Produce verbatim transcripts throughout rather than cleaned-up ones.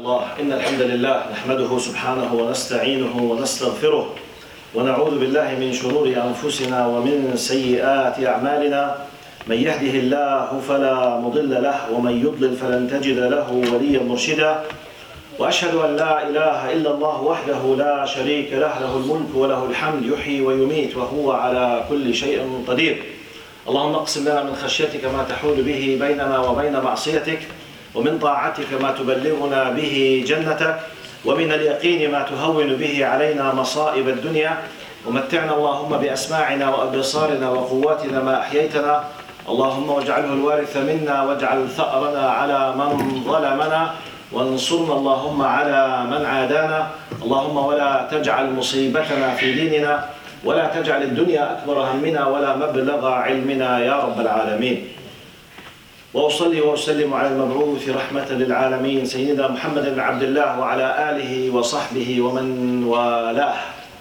الله إن الحمد لله نحمده سبحانه ونستعينه ونستغفره ونعوذ بالله من شرور أنفسنا ومن سيئات أعمالنا من يهده الله فلا مضل له ومن يضلل فلن تجد له وليا مرشدا وأشهد أن لا إله إلا الله وحده لا شريك له له الملك وله الحمد يحيي ويميت وهو على كل شيء قدير. اللهم اقسم لنا من خشيتك ما تحول به بيننا وبين معصيتك ومن طاعتك ما تبلغنا به جنتك ومن اليقين ما تهون به علينا مصائب الدنيا ومتعنا اللهم بأسماعنا وأبصارنا وقواتنا ما أحييتنا اللهم واجعله الوارث منا واجعل ثأرنا على من ظلمنا وانصرنا اللهم على من عادانا اللهم ولا تجعل مصيبتنا في ديننا ولا تجعل الدنيا أكبر همنا ولا مبلغ علمنا يا رب العالمين. وأصلي وأسلم على المبعوث رحمة للعالمين سيدنا محمد بن عبد الله وعلى آله وصحبه ومن والاه.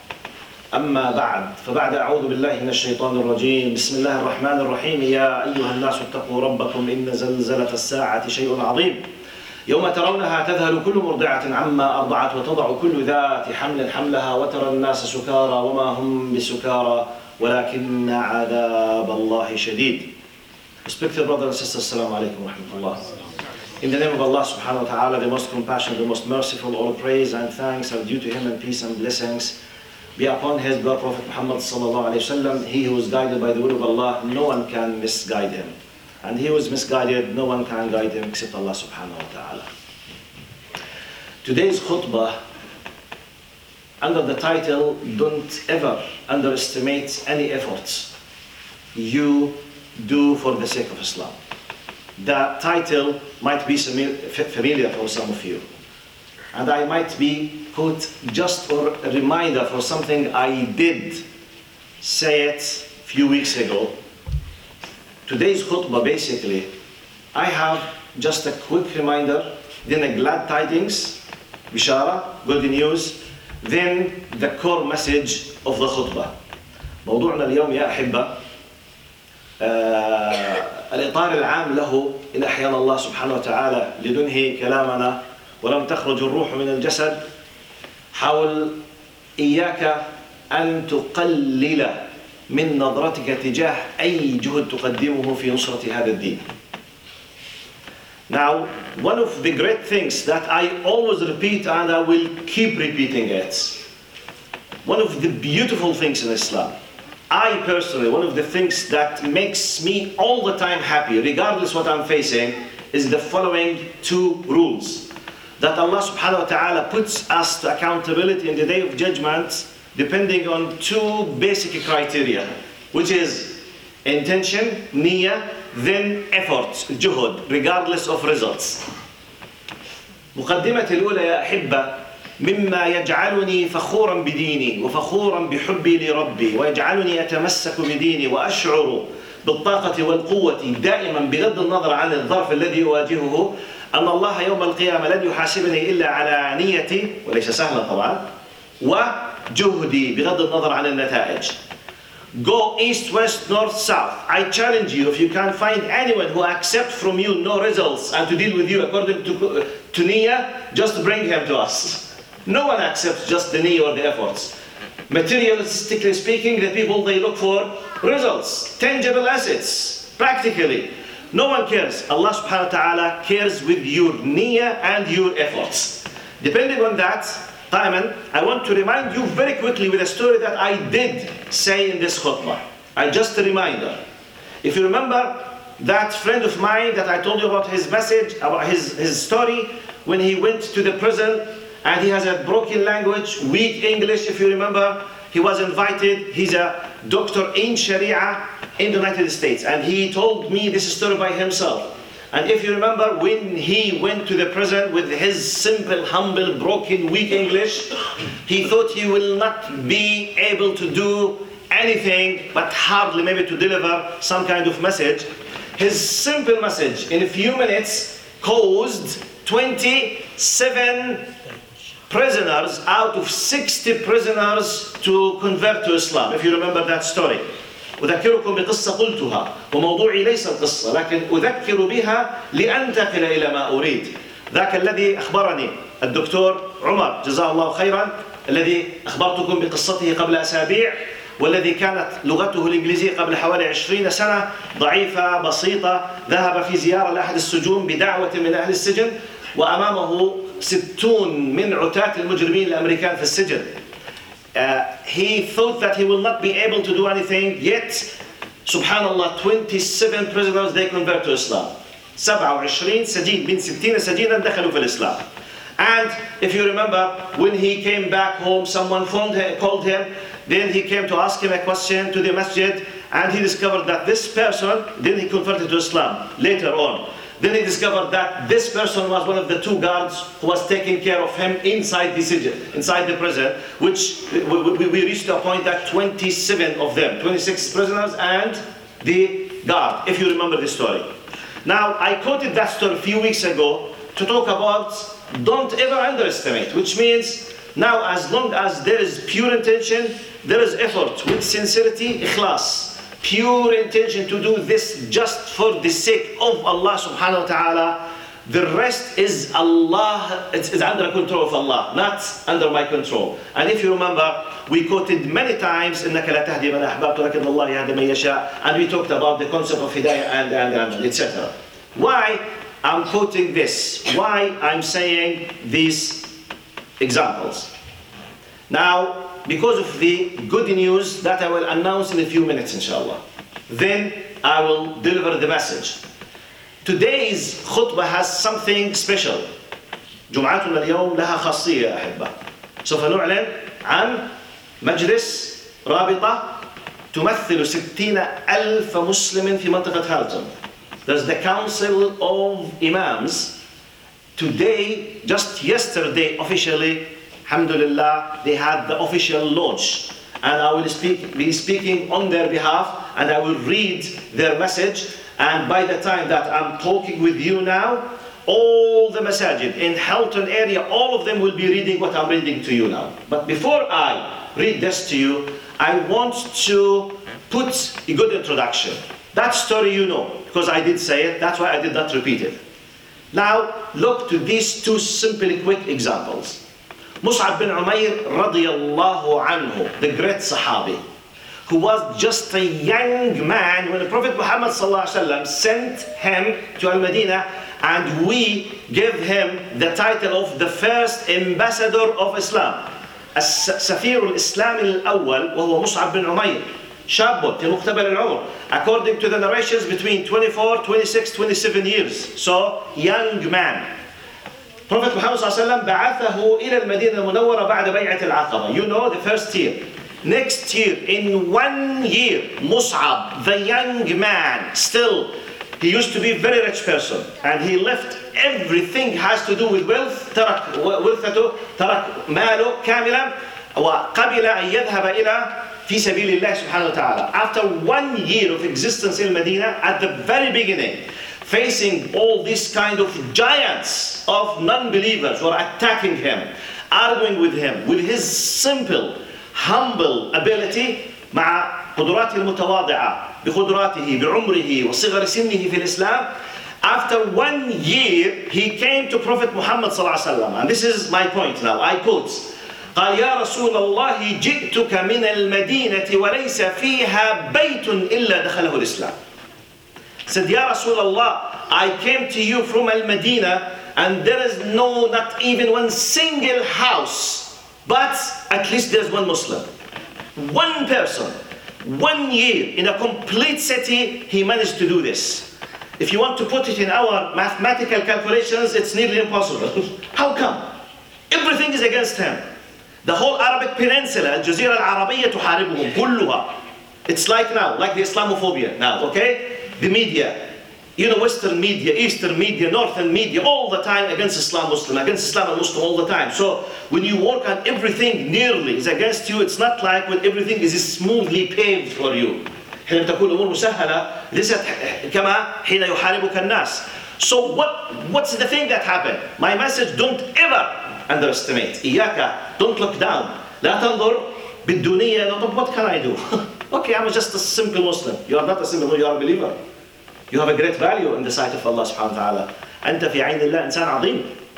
أما بعد فبعد أعوذ بالله من الشيطان الرجيم. بسم الله الرحمن الرحيم. يا أيها الناس اتقوا ربكم إن زلزلة الساعة شيء عظيم يوم ترونها تذهل كل مرضعة عما أرضعت وتضع كل ذات حمل حملها وترى الناس سكارى وما هم بسكارى ولكن عذاب الله شديد. Respected brothers and sisters, Assalamu alaikum wa rahmatullah. In the name of Allah subhanahu wa ta'ala, the most compassionate, the most merciful, all praise and thanks are due to Him and peace and blessings be upon His beloved Prophet Muhammad sallallahu alayhi wa sallam. He who is guided by the will of Allah, no one can misguide him. And he who is misguided, no one can guide him except Allah subhanahu wa ta'ala. Today's khutbah, under the title, Don't Ever Underestimate Any Efforts You Do for the Sake of Islam. The title might be familiar for some of you. And I might be put just for a reminder for something I did say it a few weeks ago. Today's khutbah, basically, I have just a quick reminder, then a glad tidings, bishara, good news, then the core message of the khutbah. موضوعنا اليوم يا أحبة آه الإطار العام له إن أحيانا الله سبحانه وتعالى لننهي كلامنا ولم تخرج الروح من الجسد. حاول إياك أن تقلل من نظرتك تجاه أي جهد تقدمه في نصرة هذا الدين. Now, one of the great things that I always repeat and I will keep repeating it, one of the beautiful things in Islam, I personally, one of the things that makes me all the time happy, regardless what I'm facing, is the following two rules. That Allah subhanahu wa ta'ala puts us to accountability in the day of judgment depending on two basic criteria, which is intention, niyyah, then effort, juhud, regardless of results. مقدمتي الأولى يا أحبة مما يجعلني فخورا بديني وفخورا بحبي لربي ويجعلني أتمسك بديني وأشعر بالطاقة والقوة دائما بغض النظر عن الظرف الذي أواجهه أن الله يوم القيامة لن يحاسبني إلا على نيتي وليس سهلا طبعا وجهدي بغض النظر عن النتائج. Go east, west, north, south. I challenge you, if you can find anyone who accepts from you no results and to deal with you according to, to niyyah, just bring him to us. No one accepts just the niyyah or the efforts. Materialistically speaking, the people, they look for results, tangible assets, practically. No one cares. Allah subhanahu wa ta'ala cares with your niyyah and your efforts. Depending on that, Taiman, I want to remind you very quickly with a story that I did say in this khutbah. I just a reminder. If you remember that friend of mine that I told you about his message, about his, his story, when he went to the prison and he has a broken language, weak English, if you remember, he was invited, he's a doctor in Sharia in the United States, and he told me this story by himself. And if you remember, when he went to the prison with his simple, humble, broken, weak English, he thought he will not be able to do anything, but hardly maybe to deliver some kind of message. His simple message in a few minutes caused twenty-seven prisoners out of sixty prisoners to convert to Islam, if you remember that story. أذكركم بقصة قلتها وموضوعي ليس القصة لكن أذكر بها لأنتقل إلى ما أريد. ذاك الذي أخبرني الدكتور عمر جزاه الله خيرا الذي أخبرتكم بقصته قبل أسابيع، والذي كانت لغته الإنجليزية قبل حوالي عشرين سنة ضعيفة بسيطة، ذهب في زيارة لأحد السجون بدعوة من أهل السجن، وأمامه ستون من عتاة المجرمين الأمريكان في السجن. Uh, he thought that he will not be able to do anything, yet subhanallah twenty-seven prisoners they convert to Islam. سبعة وعشرين سجين من ستين سجينا دخلوا في الإسلام. And if you remember, when he came back home, someone phoned him, called him, then he came to ask him a question to the masjid, and he discovered that this person, then he converted to Islam later on. Then he discovered that this person was one of the two guards who was taking care of him inside the prison, inside the prison, which we, we reached a point that twenty-seven of them, twenty-six prisoners and the guard, if you remember the story. Now, I quoted that story a few weeks ago to talk about don't ever underestimate, which means now as long as there is pure intention, there is effort with sincerity, ikhlas. Pure intention to do this just for the sake of Allah subhanahu wa ta'ala. The rest is Allah, it's, it's under control of Allah, not under my control. And if you remember, we quoted many times إنك لا تهدي من أحببت ولكن الله يهدي من يشاء, and we talked about the concept of hidayah and and and et cetera. Why I'm quoting this? Why I'm saying these examples? Now, because of the good news that I will announce in a few minutes, inshallah. Then I will deliver the message. Today's khutbah has something special. جمعتنا اليوم لها خاصية أحبة. سوف نعلن عن مجلس رابطة تمثل ستين ألف مسلم في منطقة هالتون. There's the Council of Imams. Today, just yesterday, officially, alhamdulillah, they had the official launch. And I will speak, be speaking on their behalf, and I will read their message. And by the time that I'm talking with you now, all the masajid in Halton area, all of them will be reading what I'm reading to you now. But before I read this to you, I want to put a good introduction. That story you know, because I did say it, that's why I did not repeat it. Now, look to these two simple, quick examples. Mus'ab bin Umayr radiyallahu anhu, the great Sahabi, who was just a young man when the Prophet Muhammad sallallahu alaihi wasallam sent him to Al-Madinah, and we give him the title of the first ambassador of Islam. السفير الإسلامي الأول وهو مصعب بن عمير شاب في مقتبل العمر, according to the narrations between twenty-four, twenty-six, twenty-seven years, so young man. Prophet Muhammad صلى الله عليه وسلم بعثه إلى المدينة المنورة بعد بيعة العقبة. You know, the first year. Next year, in one year, Mus'ab, the young man, still, he used to be a very rich person, and he left everything has to do with wealth. ترك ورثته, ترك ماله كاملا, وقبل أن يذهب إلى في سبيل الله سبحانه وتعالى. After one year of existence in Medina, at the very beginning, facing all these kind of giants of non-believers who are attacking him, arguing with him, with his simple, humble ability, مع قدراته المتواضعة بقدراته بعمره وصغر سنه في الإسلام. After one year, he came to Prophet Muhammad صلى الله عليه وسلم, and this is my point now, I quote, قال يا رسول الله جئتك من المدينة وليس فيها بيت إلا دخله الإسلام. Said, Ya Rasulullah, I came to you from Al-Madinah, and there is no, not even one single house, but at least there's one Muslim. One person, one year, in a complete city, he managed to do this. If you want to put it in our mathematical calculations, it's nearly impossible. How come? Everything is against him. The whole Arabic Peninsula, الجزيرة العربية تحاربهم كلها. It's like now, like the Islamophobia now, okay? The media, you know, Western media, Eastern media, Northern media, all the time against Islam Muslim, against Islam and Muslim all the time. So when you work on everything nearly is against you, it's not like when everything is smoothly paved for you. حين تكون الأمور مسهلة ليست كما حين يحاربك الناس. So what, what's the thing that happened? My message, don't ever underestimate. إياك, don't look down. لا تنظر بالدونية. What can I do? Okay, I'm just a simple Muslim. You are not a simple Muslim, you are a believer. You have a great value in the sight of Allah subhanahu wa ta'ala. أنت في عين الله إنسان عظيم.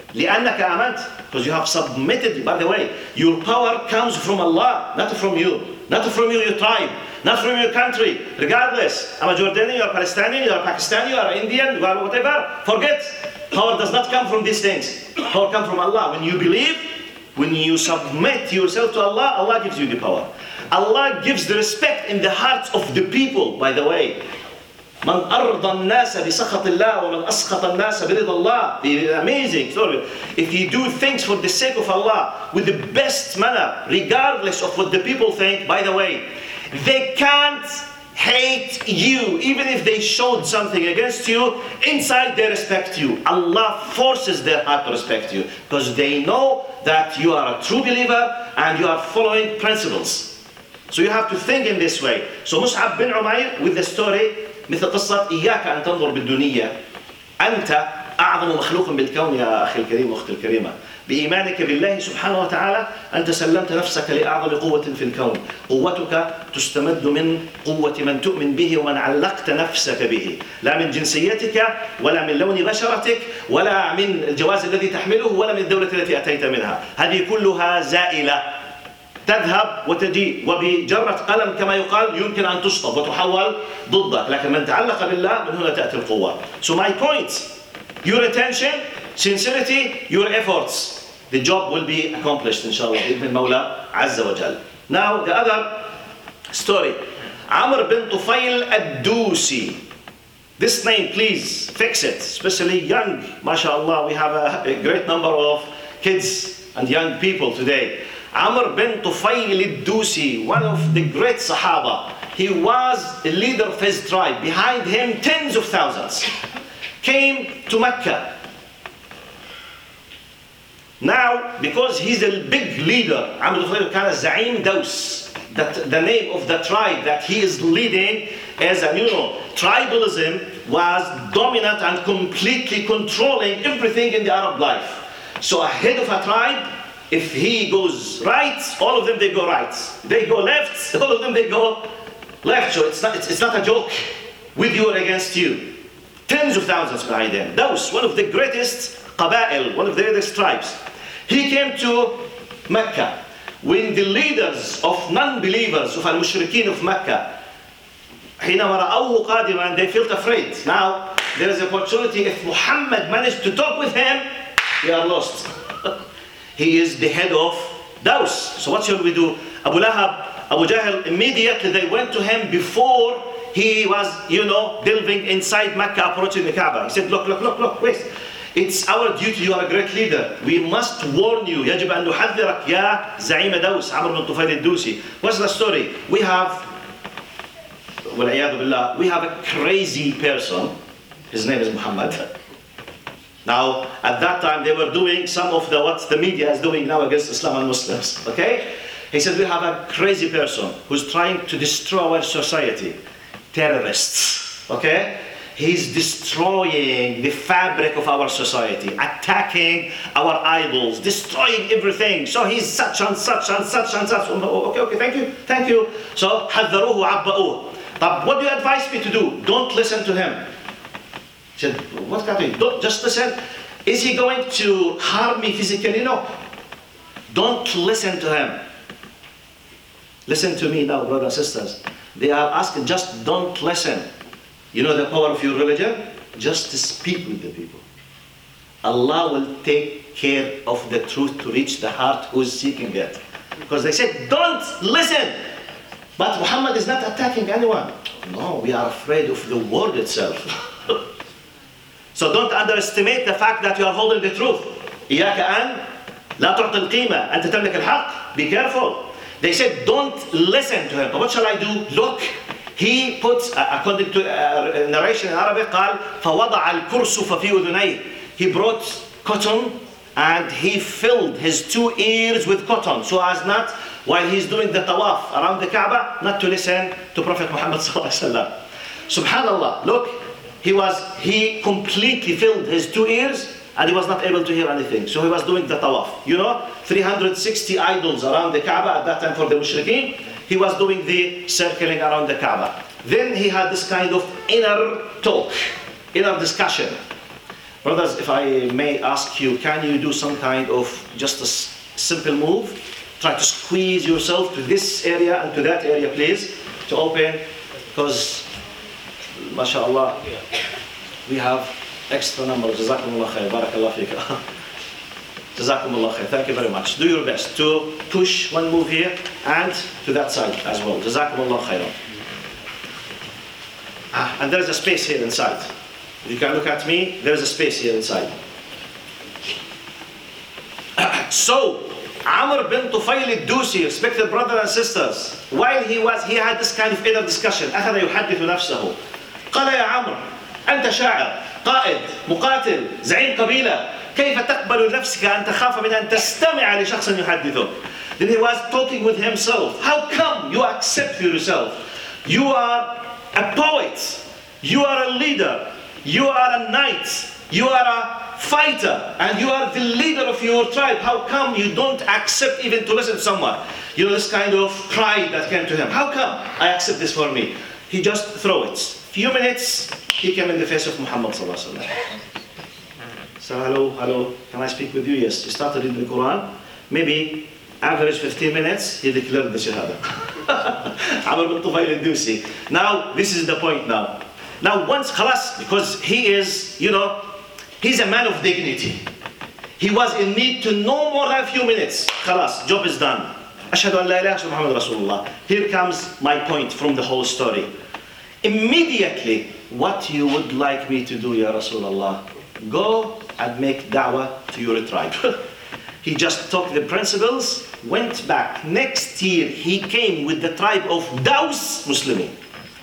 لأنك آمنت. Because you have submitted. By the way, your power comes from Allah, not from you. Not from you, your tribe. Not from your country. Regardless, I'm a Jordanian, you're a Palestinian, you're a Pakistani, you're an Indian, you are whatever. Forget. Power does not come from these things. Power comes from Allah. When you believe, when you submit yourself to Allah, Allah gives you the power. Allah gives the respect in the hearts of the people, by the way. من أرضى الناس بسخط الله ومن أسخط الناس برضا الله. The amazing story. If you do things for the sake of Allah with the best manner, regardless of what the people think, by the way, they can't hate you even if they showed something against you. Inside they respect you. Allah forces their heart to respect you because they know that you are a true believer and you are following principles. So you have to think in this way. So Mus'ab bin Umayr with the story مثل قصة إياك أن تنظر بالدنيا أنت أعظم مخلوق بالكون يا أخي الكريم وأختي الكريمة. بإيمانك بالله سبحانه وتعالى أنت سلمت نفسك لأعظم قوة في الكون. قوتك تستمد من قوة من تؤمن به ومن علقت نفسك به، لا من جنسيتك ولا من لون بشرتك ولا من الجواز الذي تحمله ولا من الدولة التي أتيت منها. هذه كلها زائلة تذهب وتجي، وبجرة قلم كما يقال يمكن أن تشطب وتحول ضدك، لكن من تعلق بالله من هنا تأتي القوة. So my point, your attention, sincerity, your efforts, the job will be accomplished inshallah بإذن المولى عز وجل. Now the other story, Amr bin Tufail ad-Dusi. This name, please fix it, especially young. MashaAllah, we have a, a great number of kids and young people today. Amr bin Tufail ad-Dusi, one of the great Sahaba. He was the leader of his tribe. Behind him, tens of thousands came to Mecca. Now, because he's a big leader, Amr bin Tufail كان زعيم دوس. That the name of the tribe that he is leading as a, you know, tribalism was dominant and completely controlling everything in the Arab life. So a head of a tribe, if he goes right, all of them they go right. They go left, all of them they go left. So it's not, it's, it's not a joke with you or against you. Tens of thousands behind him. Daws, one of the greatest qaba'il, one of the greatest tribes. He came to Mecca when the leaders of non-believers, of al-mushrikeen of Mecca, حينما رأوه قادما, they felt afraid. Now, there is an opportunity. If Muhammad managed to talk with him, they are lost. He is the head of Daws. So what shall we do? Abu Lahab, Abu Jahl, immediately they went to him before he was, you know, delving inside Mecca, approaching the Kaaba. He said, look, look, look, look, wait. It's our duty, you are a great leader. We must warn you. يجب أن نحذرك يا زعيم دوس عمرو بن طفيل الدوسي. What's the story? We have, والعياذ بالله, we have a crazy person. His name is Muhammad. Now, at that time, they were doing some of the what the media is doing now against Islam and Muslims. Okay? He said, we have a crazy person who's trying to destroy our society. Terrorists. Okay? He's destroying the fabric of our society, attacking our idols, destroying everything. So he's such and such and such and such. Okay, okay, thank you, thank you. So, حذروه وعبأوه. But what do you advise me to do? Don't listen to him. He said, what can I do? Don't just listen. Is he going to harm me physically? No. Don't listen to him. Listen to me now, brothers and sisters. They are asking, just don't listen. You know the power of your religion? Just speak with the people. Allah will take care of the truth to reach the heart who's seeking it. Because they said, don't listen. But Muhammad is not attacking anyone. No, we are afraid of the word itself. So don't underestimate the fact that you are holding the truth. إياك أن لا تعطي القيمة أنت تملك الحق. Be careful. They said, don't listen to him. But what shall I do? Look. He puts, uh, according to uh, narration in Arabic, قال فوضع الكرسف في أذنيه. He brought cotton and he filled his two ears with cotton so as not, while he's doing the tawaf around the Kaaba, not to listen to Prophet Muhammad sallallahu alaihi wasallam. Subhanallah, look, he was, he completely filled his two ears and he was not able to hear anything. So he was doing the tawaf. You know, three hundred sixty idols around the Kaaba at that time for the mushrikeen. He was doing the circling around the Kaaba. Then he had this kind of inner talk, inner discussion. Brothers, if I may ask you, can you do some kind of just a s- simple move? Try to squeeze yourself to this area and to that area, please, to open, because, mashallah, we have extra numbers. Jazakumullah khair. Barakallah feek. Jazakumullah khair. Thank you very much. Do your best to push one move here and to that side as well. Jazakumullah khairan. Ah, and there is a space here inside. If you can look at me, there is a space here inside. So, Amr bin Tufayl al-Dusi, respected brothers and sisters, while he was, he had this kind of inner discussion. أخذ يحدث نفسه. قال يا عمرو أنت شاعر قائد مقاتل زعيم قبيلة كيف تقبل نفسك أن تخاف من أن تستمع لشخص يحدثك. Then he was talking with himself. How come you accept yourself? You are a poet. You are a leader. You are a knight. You are a fighter. And you are the leader of your tribe. How come you don't accept even to listen to someone? You know, this kind of pride that came to him. How come I accept this for me? He just throw it. Few minutes, he came in the face of Muhammad sallallahu alaihi wasallam. So hello, hello, can I speak with you? Yes. He started reading the Quran. Maybe average fifteen minutes, he declared the Shahada. Amr bin Tufayl al-Dusi. Now, this is the point now. Now, once khalas, because he is, you know, he's a man of dignity. He was in need to no more than a few minutes. Khalas, job is done. Ashhadu an la ilaha illallah Muhammad Rasulullah. Here comes my point from the whole story. Immediately, what you would like me to do, Ya Rasulullah? Go and make da'wah to your tribe. He just took the principles, went back. Next year, he came with the tribe of Daws Muslimin.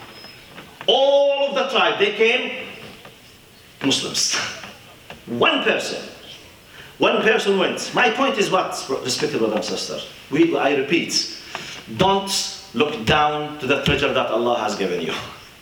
All of the tribe, they came Muslims. One person. One person went. My point is what, respected brothers and sisters? We, I repeat, don't look down to the treasure that Allah has given you.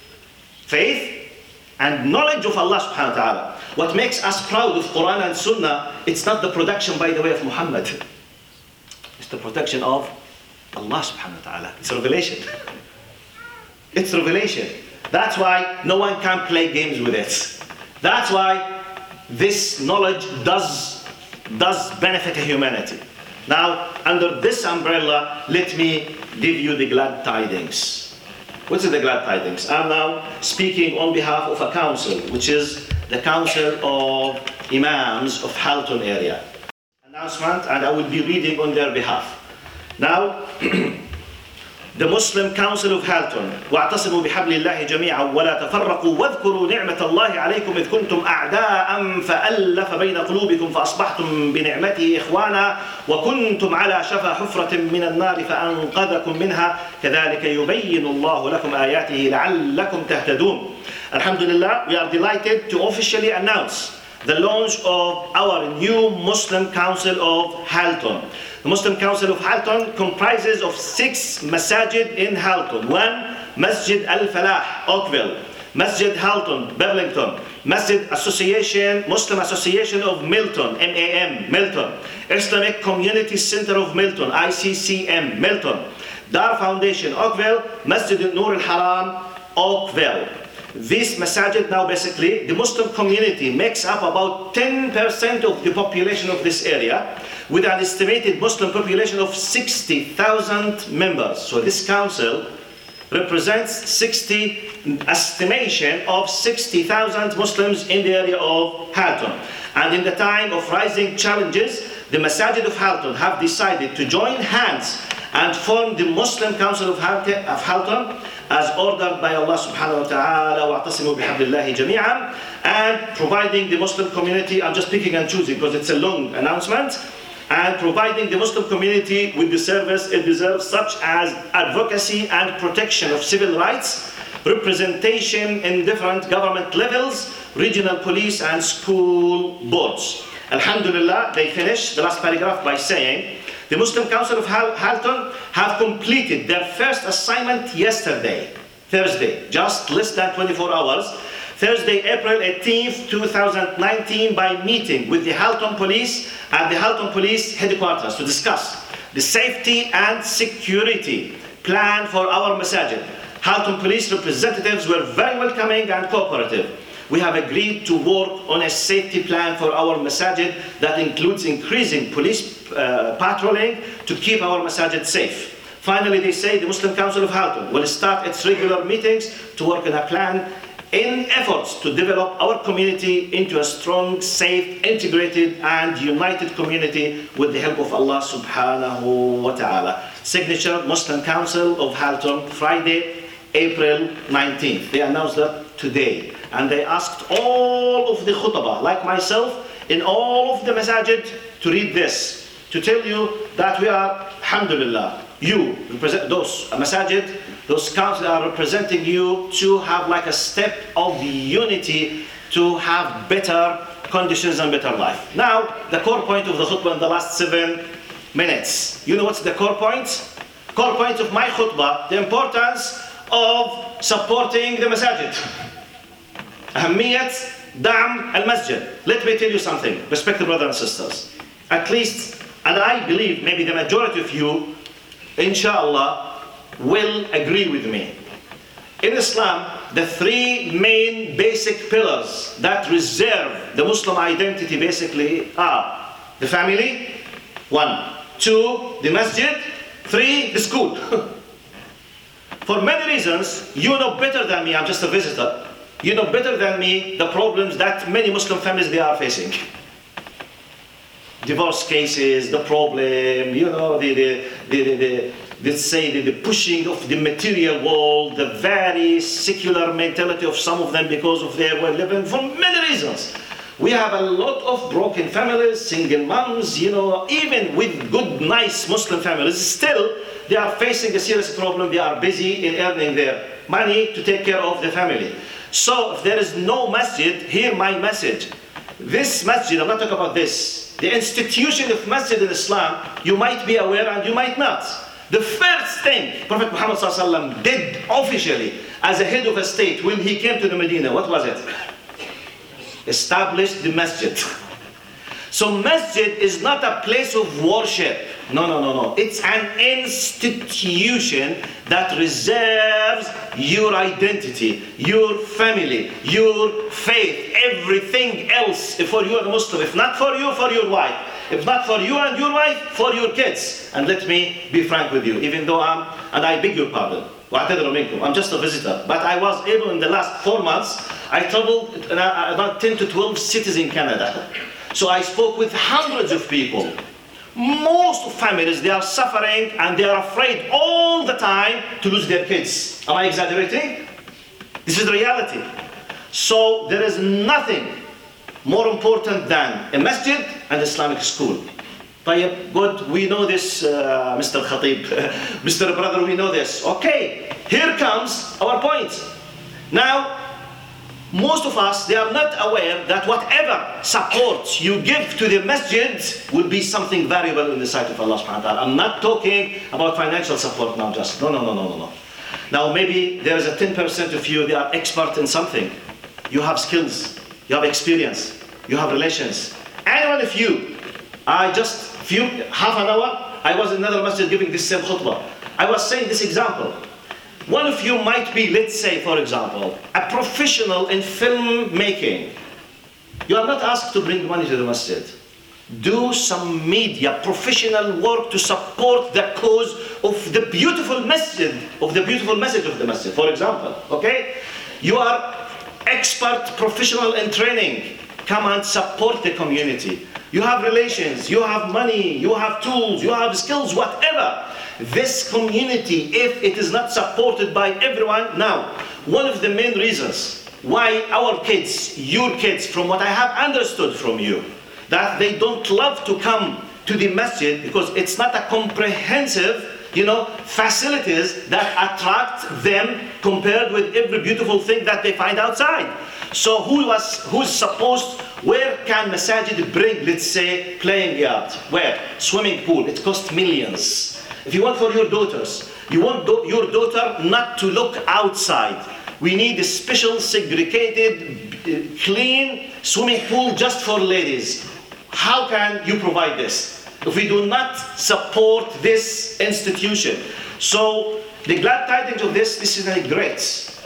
Faith and knowledge of Allah subhanahu wa ta'ala. What makes us proud of Quran and Sunnah, it's not the production, by the way, of Muhammad. It's the protection of Allah subhanahu wa ta'ala. It's revelation. It's revelation. That's why no one can play games with it. That's why this knowledge does, does benefit humanity. Now, under this umbrella, let me give you the glad tidings. What is the glad tidings? I'm now speaking on behalf of a council, which is the Council of Imams of Halton area. Announcement, and I will be reading on their behalf. Now, the Muslim Council of Halton. واعتصموا بحبل الله جميعا ولا تفرقوا واذكروا نعمة الله عليكم إذ كنتم أعداء فألف بين قلوبكم فأصبحتم بنعمته إخوانا وكنتم على شفا حفرة من النار فأنقذكم منها كذلك يبين الله لكم آياته لعلكم تهتدون. Alhamdulillah, we are delighted to officially announce the launch of our new Muslim Council of Halton. The Muslim Council of Halton comprises of six masajid in Halton. One, Masjid Al-Falah, Oakville. Masjid Halton, Burlington. Masjid Association, Muslim Association of Milton, M A M, Milton. Islamic Community Center of Milton, I C C M, Milton. Dar Foundation, Oakville. Masjid Al-Nur Al-Haram, Oakville. This masajid now basically, the Muslim community makes up about ten percent of the population of this area, with an estimated Muslim population of sixty thousand members. So this council represents sixty, estimation of sixty thousand Muslims in the area of Halton. And in the time of rising challenges, the Masajid of Halton have decided to join hands and form the Muslim Council of Halton as ordered by Allah subhanahu wa ta'ala وَاعْتَصِمُوا بِحَبْلِ اللَّهِ جَمِيعًا, and providing the Muslim community, I'm just picking and choosing because it's a long announcement, and providing the Muslim community with the service it deserves, such as advocacy and protection of civil rights, representation in different government levels, regional police and school boards. Alhamdulillah, they finish the last paragraph by saying, the Muslim Council of Halton have completed their first assignment yesterday, Thursday, just less than twenty-four hours, Thursday, April eighteenth, two thousand nineteen, by meeting with the Halton Police at the Halton Police headquarters to discuss the safety and security plan for our masajid. Halton Police representatives were very welcoming and cooperative. we have agreed to work on a safety plan for our masajid that includes increasing police uh, patrolling to keep our masajid safe. Finally, they say the Muslim Council of Halton will start its regular meetings to work on a plan in efforts to develop our community into a strong, safe, integrated and united community with the help of Allah subhanahu wa ta'ala. Signature, Muslim Council of Halton, Friday, April nineteenth. They announced that today. And they asked all of the khutbah, like myself, in all of the masajid to read this, to tell you that we are, alhamdulillah, you represent those masajid, those councils are representing you to have like a step of unity to have better conditions and better life. Now, the core point of the khutbah in the last seven minutes. You know what's the core point? Core point of my khutbah, the importance of supporting the masajid. أهمية دعم المسجد. Let me tell you something, respected brothers and sisters. At least, and I believe maybe the majority of you, inshallah, will agree with me. In Islam, the three main basic pillars that reserve the Muslim identity basically are the family, one, two, the masjid, three, the school. For many reasons, you know better than me, I'm just a visitor, you know better than me the problems that many Muslim families they are facing. Divorce cases, the problem, you know, the, the, the, the, the let's say the, the pushing of the material world, the very secular mentality of some of them because of their way living, for many reasons. We have a lot of broken families, single moms, you know, even with good, nice Muslim families, still they are facing a serious problem. They are busy in earning their money to take care of the family. So if there is no masjid, hear my message. This masjid, I'm not talking about this, the institution of masjid in Islam, you might be aware and you might not. The first thing Prophet Muhammad ﷺ did officially as a head of a state when he came to the Medina, what was it? Established the masjid. So masjid is not a place of worship. No, no, no, no. It's an institution that reserves your identity, your family, your faith, everything else for you as a Muslim. If not for you, for your wife. If not for you and your wife, for your kids. And let me be frank with you, even though I'm, and I beg your pardon, I'm just a visitor, but I was able in the last four months, I traveled about ten to twelve cities in Canada. So I spoke with hundreds of people. Most families, they are suffering and they are afraid all the time to lose their kids. Am I exaggerating? This is the reality. So there is nothing more important than a masjid and Islamic school. طيب, good, we know this, uh, Mister Khatib, Mister Brother, we know this. Okay, here comes our point. Now, most of us, they are not aware that whatever support you give to the masjid will be something valuable in the sight of Allah subhanahu wa ta'ala. I'm not talking about financial support now just. No, no, no, no, no, no. Now maybe there is a ten percent of you, they are expert in something. You have skills, you have experience, you have relations. Any one of you, I just, few, half an hour, I was in another masjid giving this same khutbah. I was saying this example. One of you might be, let's say, for example, a professional in film making. You are not asked to bring money to the masjid. Do some media, professional work to support the cause of the beautiful masjid, of the beautiful message of the masjid, for example, okay? You are expert, professional in training. Come and support the community. You have relations, you have money, you have tools, you have skills, whatever. This community, if it is not supported by everyone, now, one of the main reasons why our kids, your kids, from what I have understood from you, that they don't love to come to the masjid because it's not a comprehensive, you know, facilities that attract them compared with every beautiful thing that they find outside. So who was, who's supposed, where can masajid bring, let's say, playing yard? Where? Swimming pool, it costs millions. If you want for your daughters, you want do your daughter not to look outside. We need a special, segregated, uh, clean swimming pool just for ladies. How can you provide this if we do not support this institution? So the glad tidings of this, this is a great.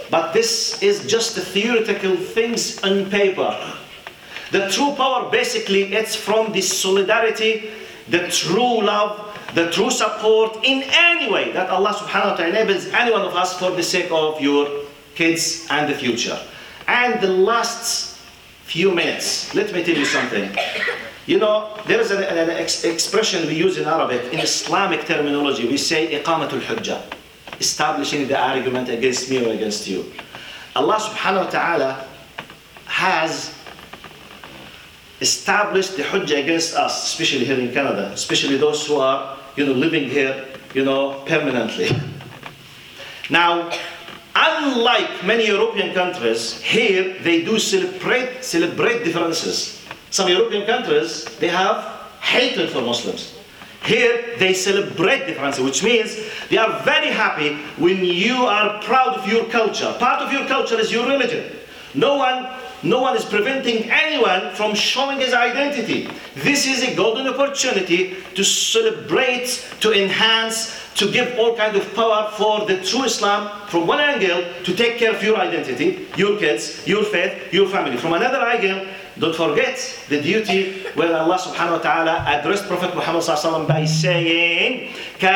But this is just the theoretical things on paper. The true power, basically, it's from the solidarity, the true love, the true support in any way that Allah subhanahu wa ta'ala enables any one of us for the sake of your kids and the future. And the last few minutes, let me tell you something. You know, there is an, an ex expression we use in Arabic, in Islamic terminology, we say iqamatul hujjah, establishing the argument against me or against you. Allah subhanahu wa ta'ala has established the hujjah against us, especially here in Canada, especially those who are, you know, living here, you know, permanently. Now, unlike many European countries, here they do celebrate, celebrate differences. Some European countries, they have hatred for Muslims. Here, they celebrate differences, which means they are very happy when you are proud of your culture. Part of your culture is your religion. No one, no one is preventing anyone from showing his identity. This is a golden opportunity to celebrate, to enhance, to give all kinds of power for the true Islam from one angle, to take care of your identity, your kids, your faith, your family. From another angle, don't forget the duty when Allah subhanahu wa ta'ala addressed Prophet Muhammad sallallahu alaihi wasallam by saying,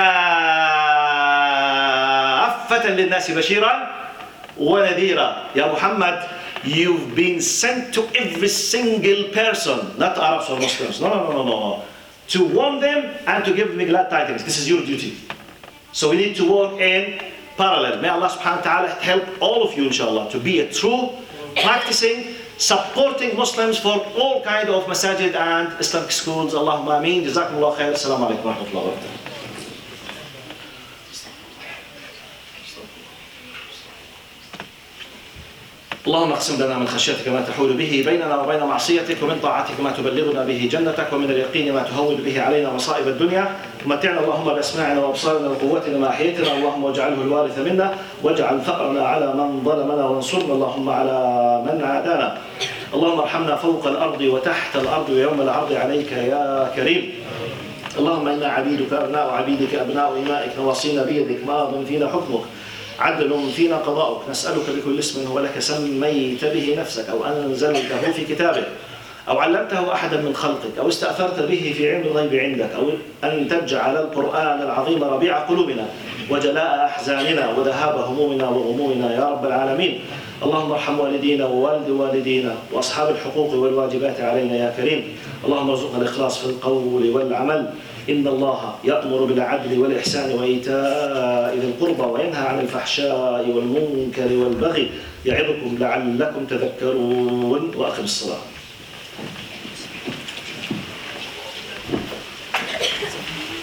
كَافَّةً لِلنَّاسِ بَشِيرًا وَنَذِيرًا. Ya Muhammad, you've been sent to every single person, not Arabs or Muslims, no, no, no, no, no, to warn them and to give them glad tidings. This is your duty. So we need to work in parallel. May Allah subhanahu wa ta'ala help all of you, inshallah, to be a true, practicing, supporting Muslims for all kind of masajid and Islamic schools. Allahumma ameen. Jazakumullah khair. Assalamu alaikum wa rahmatullahi wa barakatuh. اللهم اقسم لنا من خشيتك ما تحول به بيننا وبين معصيتك ومن طاعتك ما تبلغنا به جنتك ومن اليقين ما تهون به علينا مصائب الدنيا ومتعنا اللهم بأسماعنا وأبصارنا وقوتنا ما أحييتنا اللهم واجعله الوارث منا واجعل ثأرنا على من ظلمنا وانصرنا اللهم على من عادانا اللهم ارحمنا فوق الأرض وتحت الأرض ويوم العرض عليك يا كريم اللهم إنا عبيدك أبناء عبيدك أبناء إمائك نواصينا بيدك ماض فينا حكمك عدل فينا قضاؤك نسألك بكل اسم هو لك سميت به نفسك أو أنزلته في كتابك أو علمته أحدا من خلقك أو استأثرت به في علم الغيب عندك أو أن تجعل القرآن العظيم ربيع قلوبنا وجلاء أحزاننا وذهاب همومنا وغمومنا يا رب العالمين اللهم ارحم والدينا ووالد والدينا وأصحاب الحقوق والواجبات علينا يا كريم اللهم ارزقنا الإخلاص في القول والعمل إن الله يأمر بالعدل والإحسان وإيتاء ذي القربى وينهى عن الفحشاء والمنكر والبغي يعظكم لعلكم تذكرون وأقم الصلاة